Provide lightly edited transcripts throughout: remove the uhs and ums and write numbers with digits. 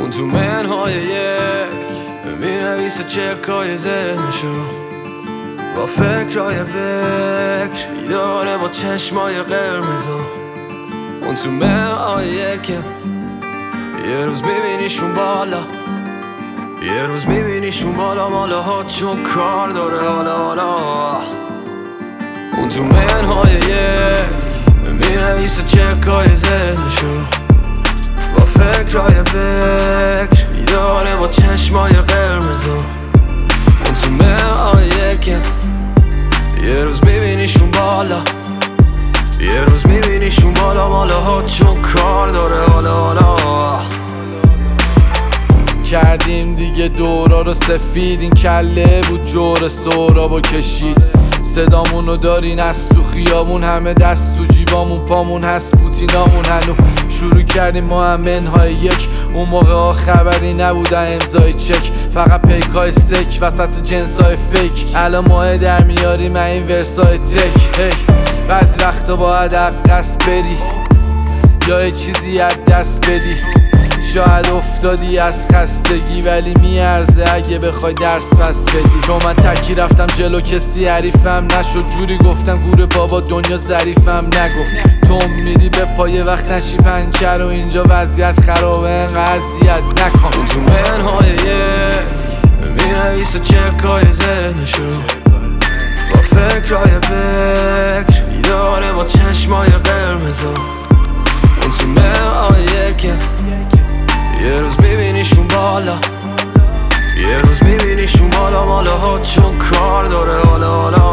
اون تو منهای یک مینویسه چرکای ذهنشو با فکرهای بکر داره با چشمای قرمزو. اون تو منهای یک یه روز میبینیشون بالا، یه روز میبینیشون بالا مالا ها چون کار داره حالا. اون تو منهای یک مینویسه چرکای ذهنشو با فکرهای بکر داره با چشمای قرمزو. اون تو منهای یک یه روز میبینیشون بالا، یه روز میبینیشون بالا مالا ها چون کار داره حالا. کردیم دیگه دورا رو سفید، این کله بود جور سهرابو کشید. صدامونو دارین از تو خیابون، همه دست تو جیبامون، پامون هست پوتینامون. هنو شروع کردیم ما هم منهای یک، اون موقع ها خبری نبودن امضای چک، فقط پیکای سک وسط جنسای فیک. الان ماه در میاریم این ورسای تک. بعضی وقتا باید عقص بری یا یه چیزی از دست بدی. شاید افتادی از خستگی ولی میارزه اگه بخوای درس پس بدی. چون من تکی رفتم جلو کسی حریفم نشد، جوری گفتم گور بابا دنیا ظریفم نگفت. تو میری به پای وقت نشی پنچر و اینجا وضعیت خرابه انقدر اذیت نکن. اون تو منهای یک مینویسه چرکای ذهنشو با فکرهای بکر داره با چشمای قرمزو. اون تو منهای یک یه روز میبینیشون بالا، یه روز میبینیشون بالا مالا ها چون کار داره حالا.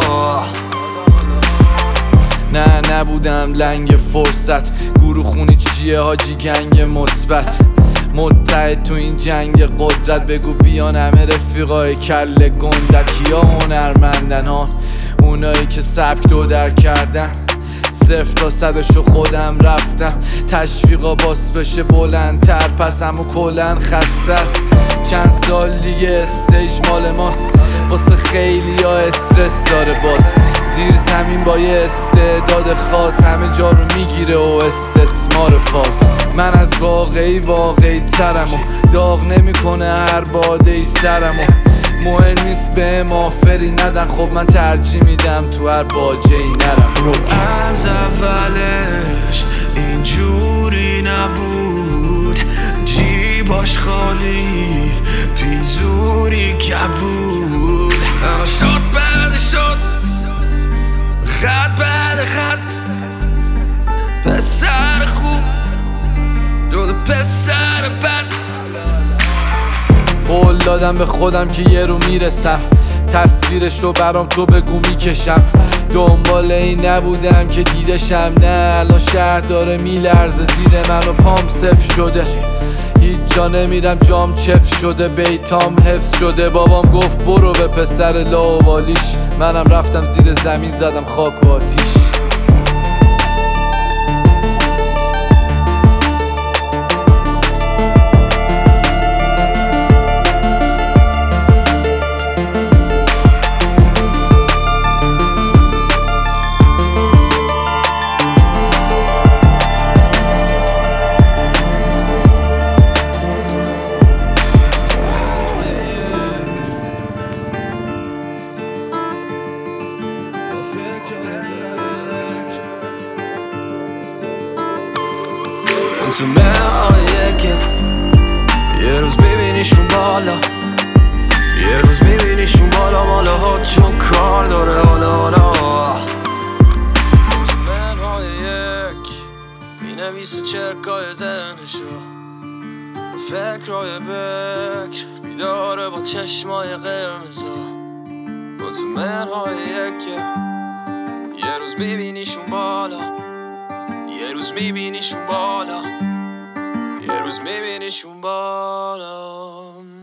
نه نبودم لنگ فرصت، گروه خونی چیه حاجی گنگ مثبت. متحد تو این جنگ قدرت، بگو بیان همه رفیقای کله گندت. کیا هنرمندن ها؟ اونایی که سبک دو در کردن. 0 تا 100شو خودم رفتم، تشویقا باس بشه بلندتر، پس همو کلن خسته است. چند سال دیگه استیج مال ماست، واسه خیلی ها استرس داره باز. زیر زمین با یه استعداد خاص همه جا رو میگیره و استثمار فاس. من از واقعی ترم و داغ نمیکنه هر باده ای سرم و مهم نیست به آفری ندن. خب من ترجیح میدم تو هر باجه ای نرم. از اولش اینجوری نبود، جیباش خالی پیزوری کبود. اما شد بعد شد، خط بعد خط، پسر خوب جود پسر بد. قول دادم به خودم که یه رو میرسم، تصویرشو برام تو بگو میکشم. دنبال این نبودم که دیدشم، نه الان شهر داره میلرزه زیر من و پام صفر شده. هیچ جا نمیرم جام چف شده، بیتام حفظ شده. بابام گفت برو به پسر لاوالیش، منم رفتم زیر زمین زدم خاک و آتیش. اون تو منهای یک یه روز میبینیشون بالا، یه روز میبینیشون بالا مالا ها چون کار داره حالا. اون تو منهای یک مینویسه چرکای ذهنشو با فکرهای بکر بیداره با چشمای قرمزو. اون تو منهای یک یه روز میبینیشون بالا، یه روز میبینیشون بالا، یه روز میبینیشون بالا.